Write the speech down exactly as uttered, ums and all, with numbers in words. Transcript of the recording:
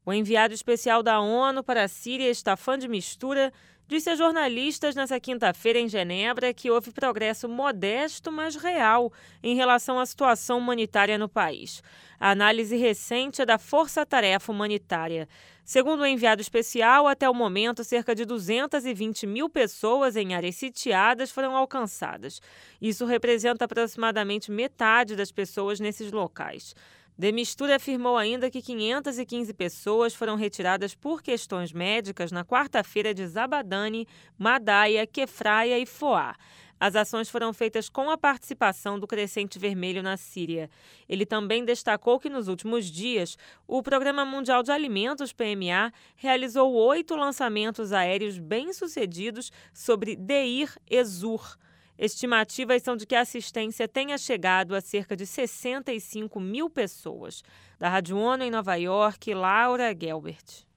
O enviado especial da ONU para a Síria, Staffan de Mistura, disse a jornalistas nesta quinta-feira em Genebra que houve progresso modesto, mas real, em relação à situação humanitária no país. A análise recente é da Força Tarefa Humanitária. Segundo o enviado especial, até o momento, cerca de duzentas e vinte mil pessoas em áreas sitiadas foram alcançadas. Isso representa aproximadamente metade das pessoas nesses locais. De Mistura afirmou ainda que quinhentas e quinze pessoas foram retiradas por questões médicas na quarta-feira de Zabadani, Madaia, Kefraia e Foá. As ações foram feitas com a participação do Crescente Vermelho na Síria. Ele também destacou que nos últimos dias, o Programa Mundial de Alimentos, P M A, realizou oito lançamentos aéreos bem-sucedidos sobre Deir ez-Zor. Estimativas são de que a assistência tenha chegado a cerca de sessenta e cinco mil pessoas. Da Rádio ONU em Nova York, Laura Gelbert.